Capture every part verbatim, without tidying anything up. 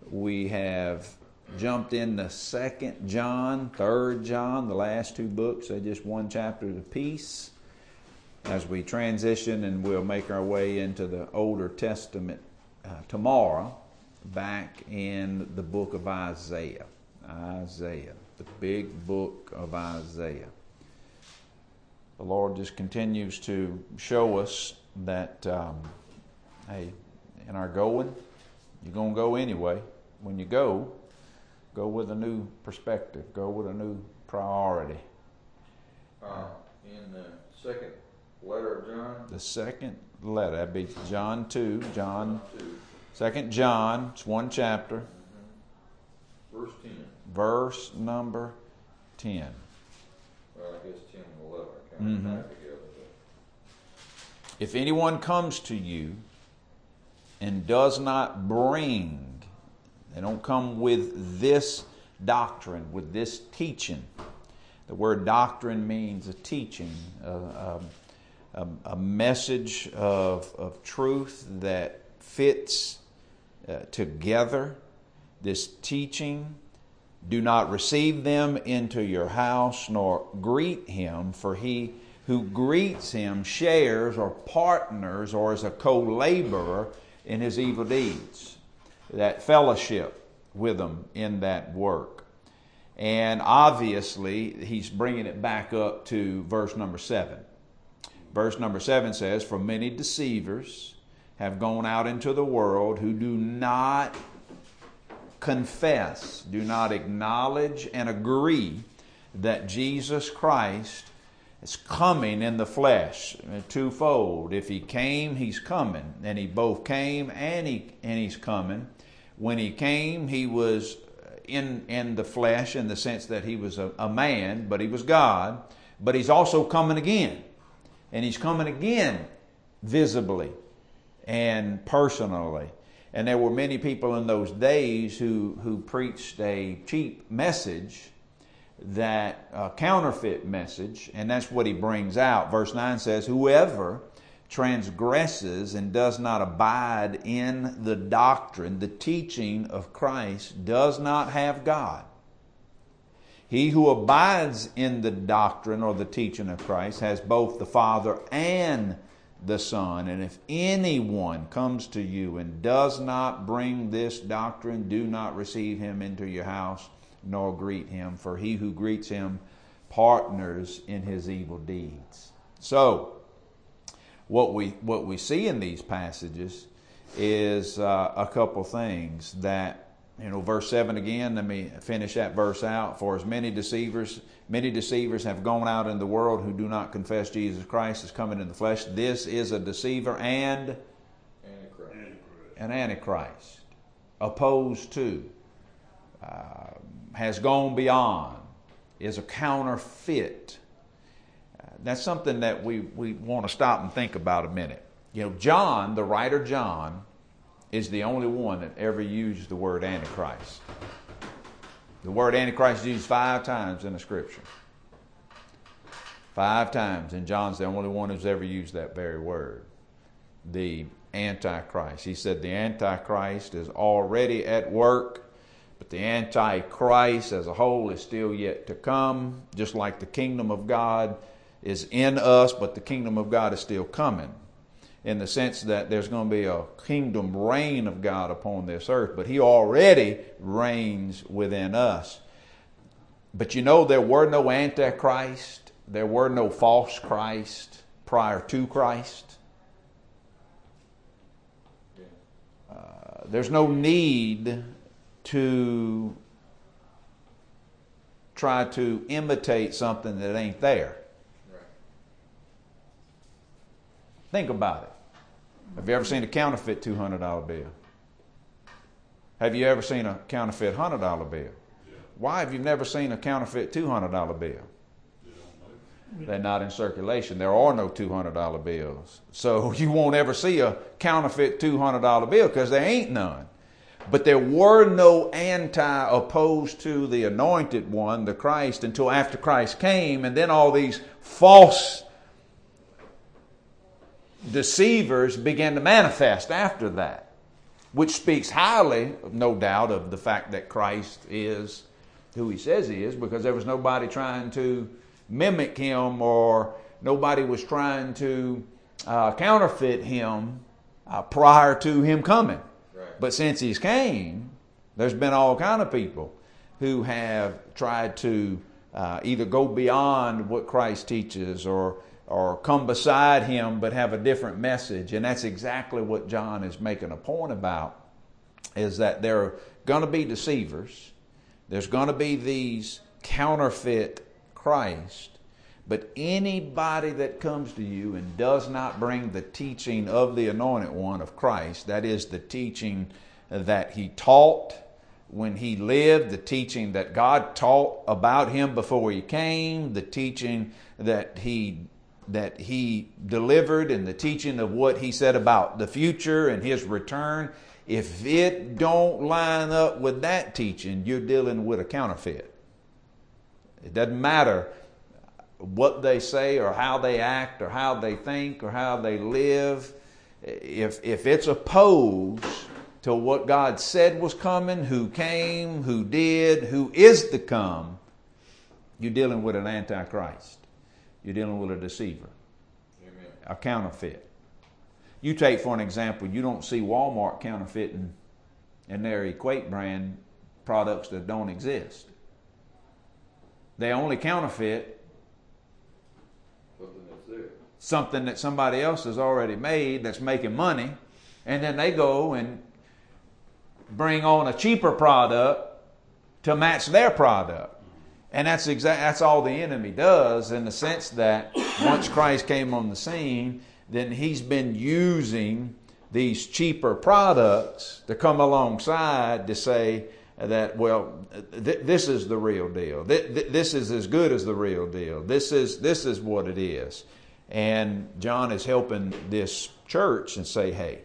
We have jumped into Second John, Third John, the last two books. They're just one chapter apiece. As we transition, and we'll make our way into the Older Testament uh, tomorrow, back in the book of Isaiah. Isaiah, the big book of Isaiah. The Lord just continues to show us that, um, hey, in our going, you're going to go anyway. When you go, go with a new perspective. Go with a new priority. Uh, in the second letter of John? The second letter, that'd be John two. John, two. Second John, it's one chapter. Mm-hmm. Verse ten. Verse number ten. Well, I guess ten and eleven are kind of Mm-hmm. tied together. But If anyone comes to you and does not bring, they don't come with this doctrine, with this teaching. The word doctrine means a teaching, a, a, a, a message of, of truth that fits uh, together. This teaching, do not receive them into your house, nor greet him, for he who greets him shares or partners or is a co-laborer in his evil deeds. That fellowship with them in that work. And obviously, he's bringing it back up to verse number seven. Verse number seven says, for many deceivers have gone out into the world who do not confess, do not acknowledge and agree that Jesus Christ is coming in the flesh, twofold. If he came, he's coming. And he both came and he and he's coming. When he came, he was in, in the flesh in the sense that he was a, a man, but he was God. But he's also coming again. And he's coming again visibly and personally. And there were many people in those days who, who preached a cheap message, that uh, counterfeit message, and that's what he brings out. Verse nine says, whoever transgresses and does not abide in the doctrine, the teaching of Christ, does not have God. He who abides in the doctrine or the teaching of Christ has both the Father and the Son. And if anyone comes to you and does not bring this doctrine, do not receive him into your house, nor greet him, for he who greets him partners in his evil deeds. So, what we what we see in these passages is uh, a couple things that, you know, verse seven again, let me finish that verse out. For as many deceivers, many deceivers have gone out in the world who do not confess Jesus Christ as coming in the flesh. This is a deceiver and Antichrist. an antichrist, opposed to, uh, has gone beyond, is a counterfeit. Uh, that's something that we, we want to stop and think about a minute. You know, John, the writer John, is the only one that ever used the word Antichrist. The word Antichrist is used five times in the Scripture. Five times, and John's the only one who's ever used that very word. The Antichrist. He said the Antichrist is already at work, but the Antichrist as a whole is still yet to come, just like the kingdom of God is in us, but the kingdom of God is still coming, in the sense that there's going to be a kingdom reign of God upon this earth, but he already reigns within us. But you know, there were no Antichrist, there were no false Christ prior to Christ. Uh, there's no need to try to imitate something that ain't there. Right. Think about it. Have you ever seen a counterfeit two hundred dollar bill? Have you ever seen a counterfeit one hundred dollar bill? Yeah. Why have you never seen a counterfeit two hundred dollar bill? You don't know. They're not in circulation. There are no two hundred dollar bills. So you won't ever see a counterfeit two hundred dollar bill because there ain't none. But there were no anti opposed to the anointed one, the Christ, until after Christ came. And then all these false deceivers began to manifest after that. which speaks highly, no doubt, of the fact that Christ is who he says he is, because there was nobody trying to mimic him, or nobody was trying to uh, counterfeit him uh, prior to him coming. Right. But since he's came, there's been all kind of people who have tried to uh, either go beyond what Christ teaches, or or come beside him but have a different message. And that's exactly what John is making a point about, is that there are going to be deceivers. There's going to be these counterfeit Christ. But anybody that comes to you and does not bring the teaching of the Anointed One of Christ, that is the teaching that he taught when he lived, the teaching that God taught about him before he came, the teaching that he that he delivered, and the teaching of what he said about the future and his return, if it don't line up with that teaching, you're dealing with a counterfeit. It doesn't matter what they say or how they act or how they think or how they live. If, if it's opposed to what God said was coming, who came, who did, who is to come, you're dealing with an antichrist. You're dealing with a deceiver. Amen. A counterfeit. You take, for an example, you don't see Walmart counterfeiting in their Equate brand products that don't exist. They only counterfeit Something that's there. something that somebody else has already made that's making money, and then they go and bring on a cheaper product to match their product. And that's exact. That's all the enemy does, in the sense that once Christ came on the scene, then he's been using these cheaper products to come alongside to say that, well, th- this is the real deal. Th- th- this is as good as the real deal. This is this is what it is. And John is helping this church and say, hey,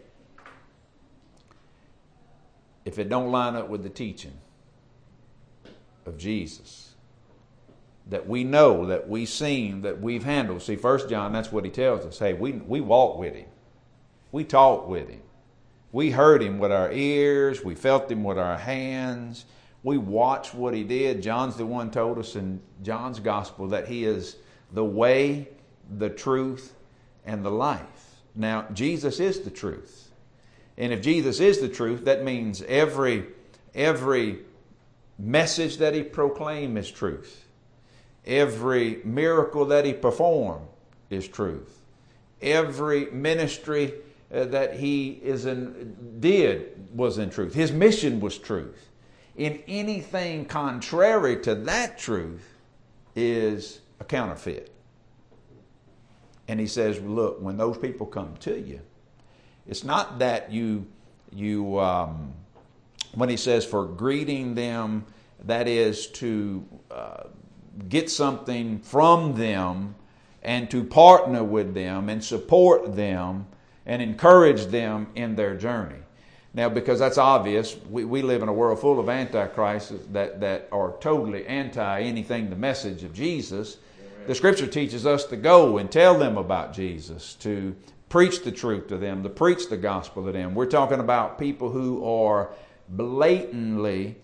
if it don't line up with the teaching of Jesus, that we know, that we've seen, that we've handled. See, First John, that's what he tells us. Hey, we we walk with him. We talk with him. We heard him with our ears. We felt him with our hands. We watched what he did. John's the one told us in John's gospel that he is the way, the truth, and the life. Now, Jesus is the truth. And if Jesus is the truth, that means every, every message that he proclaimed is truth. Every miracle that he performed is truth. Every ministry uh, that he is in, did was in truth. His mission was truth. In anything contrary to that truth is a counterfeit. And he says, look, when those people come to you, it's not that you, you um, when he says for greeting them, that is to uh, get something from them and to partner with them and support them and encourage them in their journey. Now, because that's obvious, we, we live in a world full of antichrists that, that are totally anti anything the message of Jesus. Amen. The Scripture teaches us to go and tell them about Jesus, to preach the truth to them, to preach the gospel to them. We're talking about people who are blatantly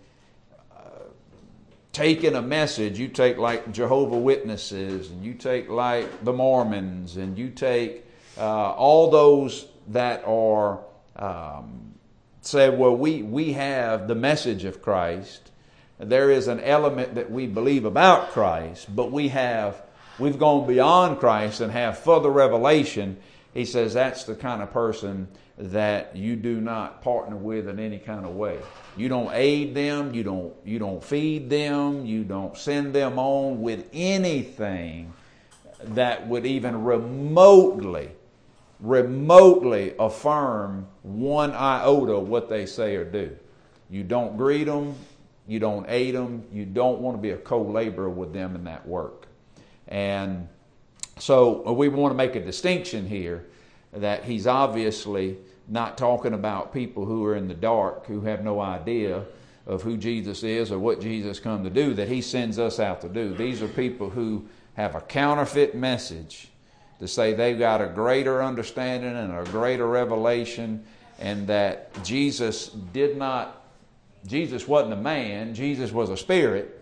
taking a message. You take like Jehovah's Witnesses, and you take like the Mormons, and you take uh, all those that are um, say, well, we we have the message of Christ. There is an element that we believe about Christ, but we have we've gone beyond Christ and have further revelation. He says that's the kind of person that you do not partner with in any kind of way. You don't aid them, you don't you don't feed them, you don't send them on with anything that would even remotely, remotely affirm one iota what they say or do. You don't greet them, you don't aid them, you don't want to be a co-laborer with them in that work. And so we want to make a distinction here that he's obviously not talking about people who are in the dark, who have no idea of who Jesus is or what Jesus come to do, that he sends us out to do. These are people who have a counterfeit message to say they've got a greater understanding and a greater revelation and that Jesus did not, Jesus wasn't a man, Jesus was a spirit,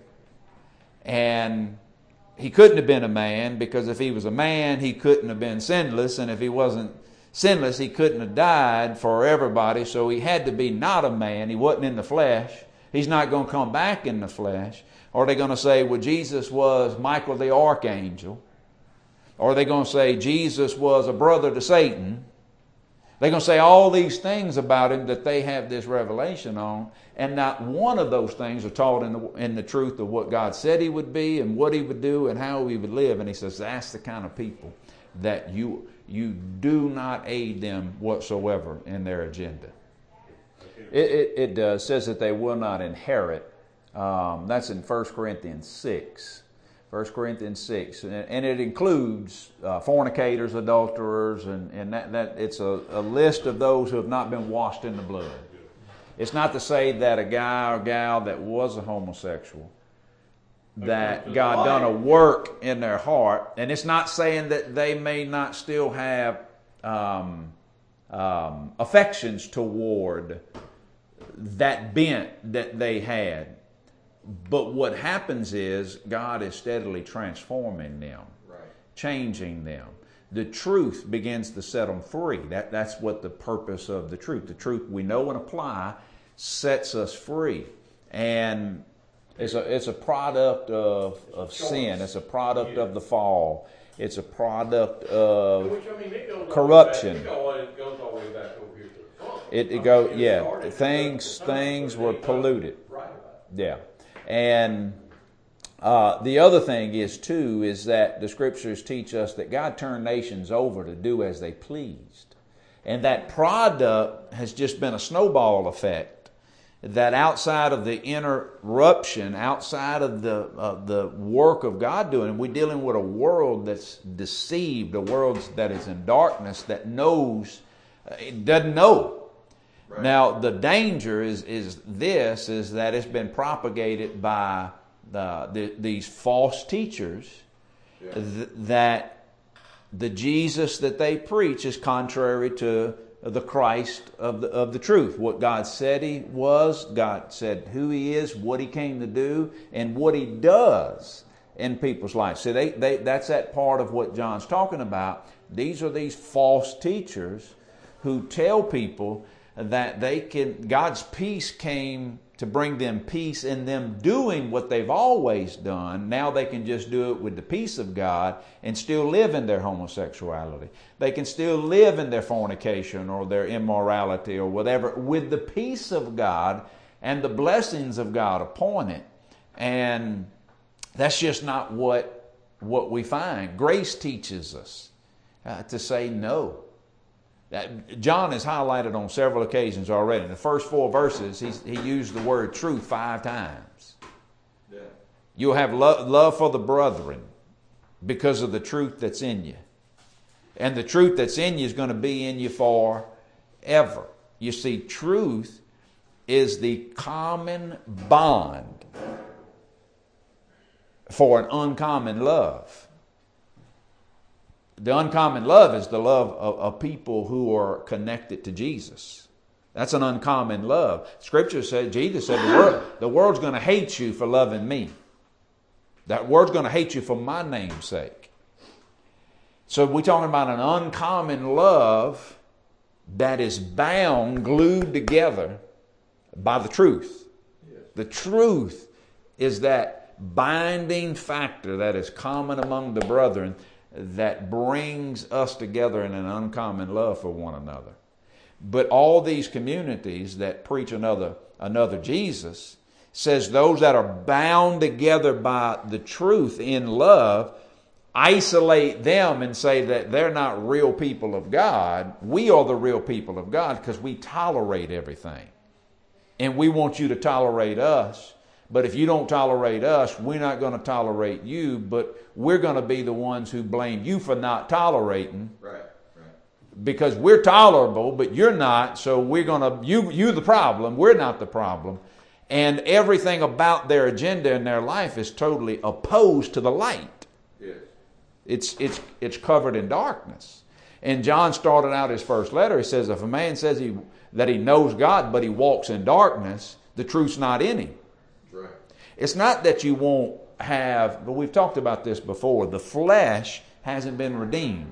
and he couldn't have been a man, because if he was a man, he couldn't have been sinless, and if he wasn't sinless, he couldn't have died for everybody, so he had to be not a man. He wasn't in the flesh. He's not going to come back in the flesh. Or are they going to say, well, Jesus was Michael the archangel? Or are they going to say Jesus was a brother to Satan? They're going to say all these things about him that they have this revelation on, and not one of those things are taught in the, in the truth of what God said he would be and what he would do and how he would live. And he says that's the kind of people that you, you do not aid them whatsoever in their agenda. It, it, it does. Says that they will not inherit. Um, that's in First Corinthians six. First Corinthians six. And, and it includes uh, fornicators, adulterers, and, and that, that it's a, a list of those who have not been washed in the blood. It's not to say that a guy or gal that was a homosexual, that God done a work in their heart. And it's not saying that they may not still have um, um, affections toward that bent that they had. But what happens is God is steadily transforming them, right, changing them. The truth begins to set them free. That, that's what the purpose of the truth. The truth we know and apply sets us free. And it's a, it's a product of, of sin. It's a product yeah. of the fall. It's a product of Which, I mean, it goes corruption. Back, it goes all the way back over here to the fall. It, it go, yeah, things, things were polluted. Right. Yeah. And uh, the other thing is, too, is that the Scriptures teach us that God turned nations over to do as they pleased. And that product has just been a snowball effect, that outside of the interruption, outside of the, uh, the work of God doing, we're dealing with a world that's deceived, a world that is in darkness, that knows, it doesn't know. Right. Now, the danger is is this, is that it's been propagated by the, the, these false teachers, yeah. th- that the Jesus that they preach is contrary to the Christ of the, of the truth. What God said he was, God said who he is, what he came to do, and what he does in people's lives. So they, they, that's that part of what John's talking about. These are these false teachers who tell people that they can, God's peace came to bring them peace in them doing what they've always done. Now they can just do it with the peace of God and still live in their homosexuality. They can still live in their fornication or their immorality or whatever with the peace of God and the blessings of God upon it. And that's just not what, what we find. Grace teaches us uh, to say no. John has highlighted on several occasions already. In the first four verses, he's, he used the word truth five times. Yeah. You'll have lo- love for the brethren because of the truth that's in you. And the truth that's in you is going to be in you forever. You see, truth is the common bond for an uncommon love. The uncommon love is the love of, of people who are connected to Jesus. That's an uncommon love. Scripture said, Jesus said, the, world, the world's going to hate you for loving me. That world's going to hate you for my name's sake. So we're talking about an uncommon love that is bound, glued together by the truth. Yes. The truth is that binding factor that is common among the brethren that brings us together in an uncommon love for one another. But all these communities that preach another another Jesus says those that are bound together by the truth in love isolate them and say that they're not real people of God. We are the real people of God because we tolerate everything. And we want you to tolerate us. But if you don't tolerate us, we're not going to tolerate you, but we're going to be the ones who blame you for not tolerating. Right, right. Because we're tolerable, but you're not, so we're going to, you, you're the problem, we're not the problem. And everything about their agenda in their life is totally opposed to the light. Yes. It's, it's, it's covered in darkness. And John started out his first letter, he says, if a man says he that he knows God, but he walks in darkness, the truth's not in him. Right. It's not that you won't have, but we've talked about this before, the flesh hasn't been redeemed.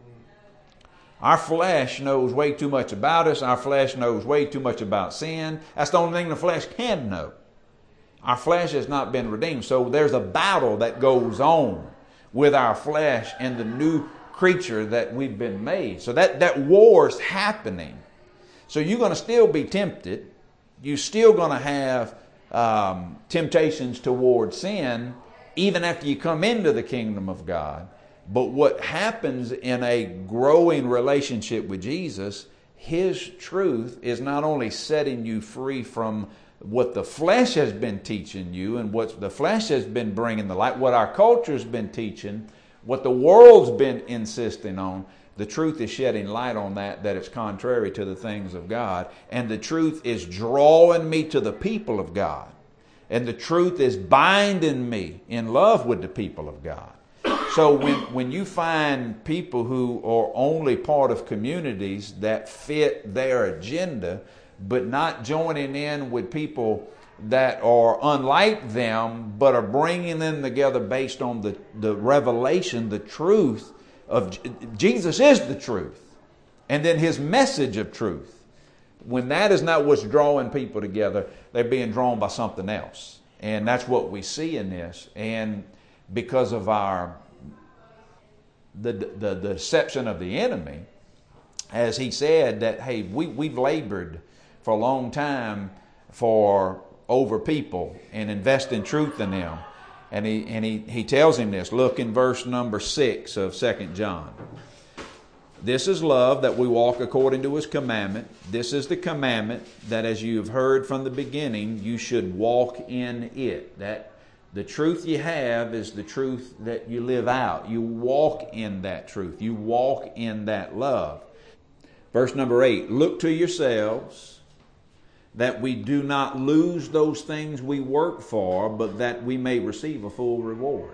Our flesh knows way too much about us. Our flesh knows way too much about sin. That's the only thing the flesh can know. Our flesh has not been redeemed. So there's a battle that goes on with our flesh and the new creature that we've been made. So that, that war's happening. So you're going to still be tempted. You're still going to have um, temptations toward sin even after you come into the kingdom of God. But what happens in a growing relationship with Jesus, His truth is not only setting you free from what the flesh has been teaching you and what the flesh has been bringing the light, what our culture's been teaching, what the world's been insisting on. The truth is shedding light on that, that it's contrary to the things of God. And the truth is drawing me to the people of God. And the truth is binding me in love with the people of God. So when, when you find people who are only part of communities that fit their agenda, but not joining in with people that are unlike them, but are bringing them together based on the, the revelation, the truth of Jesus is the truth. And then His message of truth. When that is not what's drawing people together, they're being drawn by something else. And that's what we see in this. And because of our the the, the deception of the enemy, as he said that, hey, we, we've labored for a long time for over people and invest in truth in them. And he and he, he tells him this. Look in verse number six of Second John. This is love, that we walk according to His commandment. This is the commandment, that as you have heard from the beginning, you should walk in it. That the truth you have is the truth that you live out. You walk in that truth. You walk in that love. Verse number eight, look to yourselves that we do not lose those things we work for, but that we may receive a full reward.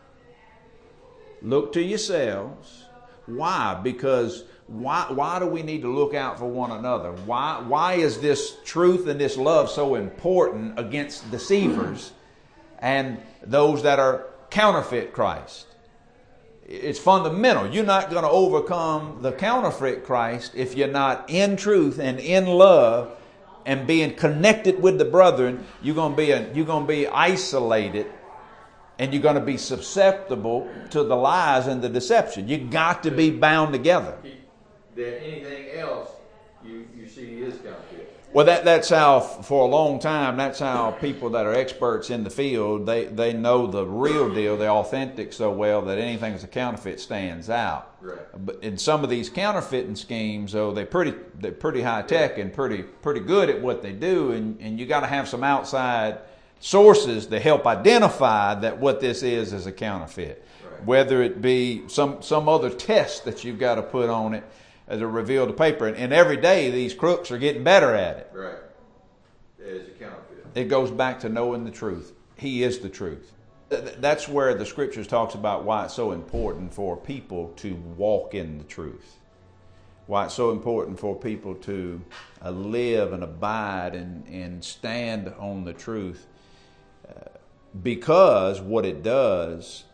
Look to yourselves. Why? Because why, why do we need to look out for one another? Why, why is this truth and this love so important against deceivers and those that are counterfeit Christ? It's fundamental. You're not going to overcome the counterfeit Christ if you're not in truth and in love and being connected with the brethren. You're going to be a, you're going to be isolated, and you're going to be susceptible to the lies and the deception. You got to be bound together. That anything else you, you see is counterfeit. Well, that, that's how, for a long time, that's how people that are experts in the field, they, they know the real deal, the authentic so well that anything that's a counterfeit stands out. Right. But in some of these counterfeiting schemes, though, they're pretty they're pretty high tech and pretty pretty good at what they do, and, and you got to have some outside sources to help identify that what this is is a counterfeit. Right. Whether it be some some other test that you've got to put on it to reveal the paper. And, and every day these crooks are getting better at it. Right. It is a counterfeit. It goes back to knowing the truth. He is the truth. That's where the Scriptures talks about why it's so important for people to walk in the truth. Why it's so important for people to uh, live and abide and, and stand on the truth. Uh, because what it does,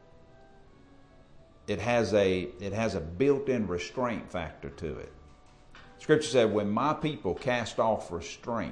it has a it has a built-in restraint factor to it. Scripture said, when my people cast off restraint,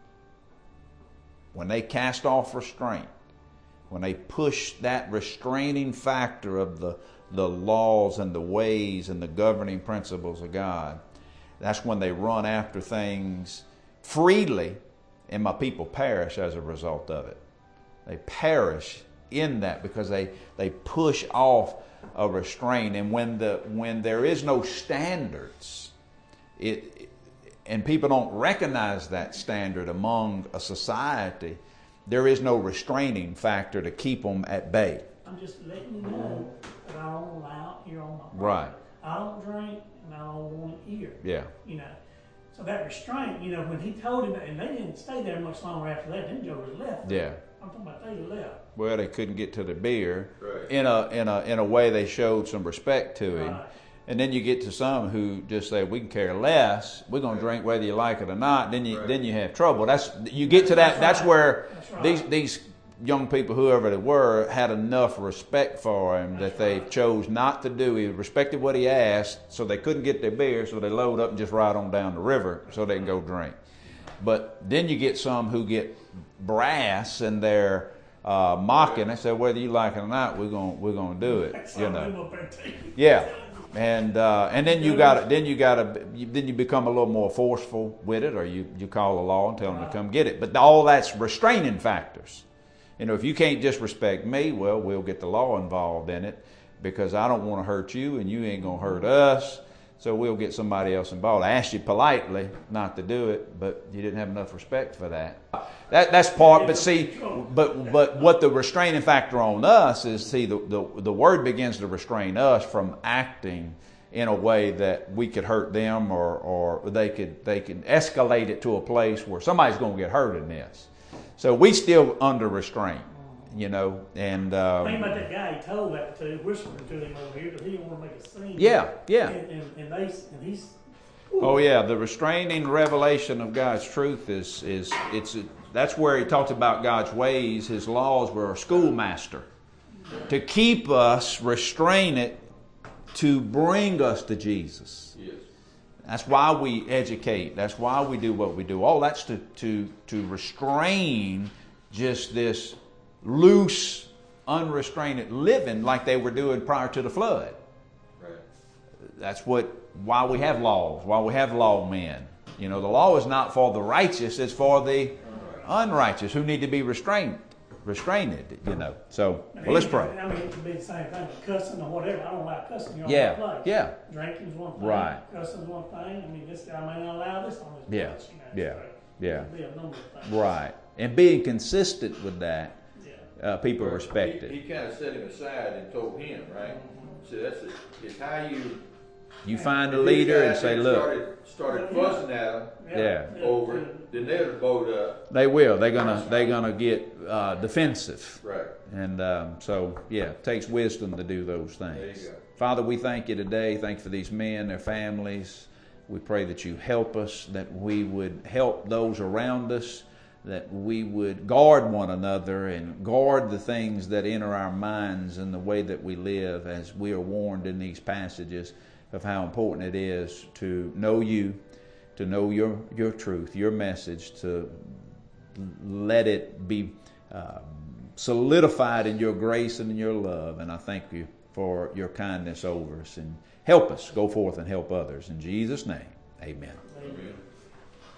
when they cast off restraint, when they push that restraining factor of the, the laws and the ways and the governing principles of God, that's when they run after things freely, and my people perish as a result of it. They perish in that because they, they push off a restraint. And when the when there is no standards, it and people don't recognize that standard among a society, there is no restraining factor to keep them at bay. I'm just letting you know that I don't allow here on my property. Right. I don't drink and I don't want to eat. Yeah. You know. So that restraint, you know, when he told him, and they didn't stay there much longer after that, them jokers left. Yeah. I'm talking about they left. Well, they couldn't get to the beer. Right. In a in a in a way, they showed some respect to him. Right. And then you get to some who just say, we can care less. We're going to drink whether you like it or not. Then you Right. then you have trouble. That's you get to that. That's That's right. where That's right. these these young people, whoever they were, had enough respect for him that they chose not to do. He respected what he asked, so they couldn't get their beer, so they load up and just ride on down the river so they can go drink. But then you get some who get brass and they're uh, mocking. They say, whether you like it or not, we're gonna we're gonna do it. That's You all know. them up there too. Yeah, and uh, and then you got then you got to then you become a little more forceful with it, or you, you call the law and tell them to come get it. But all that's restraining factors. You know, if you can't just respect me, well, we'll get the law involved in it because I don't want to hurt you and you ain't gonna hurt us. So we'll get somebody else involved. I asked you politely not to do it, but you didn't have enough respect for that. That that's part. But see, but but what the restraining factor on us is, see, the the, the word begins to restrain us from acting in a way that we could hurt them, or or they could they can escalate it to a place where somebody's going to get hurt in this. So we still under restraint, you know, and um, Think about that guy he told that to, whispering to him over here, because he didn't want to make a scene. yeah, yeah. And, and, and they and he's. Oh yeah, the restraining revelation of God's truth is is it's that's where he talks about God's ways. His laws were a schoolmaster to keep us, restrain it, to bring us to Jesus. Yes. That's why we educate. That's why we do what we do. All that's to to to restrain just this loose, unrestrained living like they were doing prior to the flood. Right. That's what why we have laws, why we have lawmen. You know, the law is not for the righteous, it's for the unrighteous who need to be restrained, restrained, you know. So, well, let's pray. I mean, it could be the same thing, with cussing or whatever. I don't like cussing. You're Yeah, on my place. yeah. Drinking's one thing. Right. Cussing's one thing. I mean, this guy may not allow this on his Yeah, place. You know, yeah, so yeah. It'd be a number of things. Right. And being consistent with that, Yeah. uh, people respect he, it. He kind of set him aside and told him, right? So that's it. It's how you. You find a if leader these and guys say, had look, Started, started fussing at him Yeah. over it, then they'd have bowed up. they will. They're gonna they're gonna get uh, defensive. Right. And um, so, yeah, it takes wisdom to do those things. There you go. Father, we thank you today. Thank you for these men, their families. We pray that you help us, that we would help those around us, that we would guard one another and guard the things that enter our minds and the way that we live, as we are warned in these passages of how important it is to know you, to know your, your truth, your message, to let it be uh, solidified in your grace and in your love. And I thank you for your kindness over us. And help us go forth and help others. In Jesus' name, amen. Amen.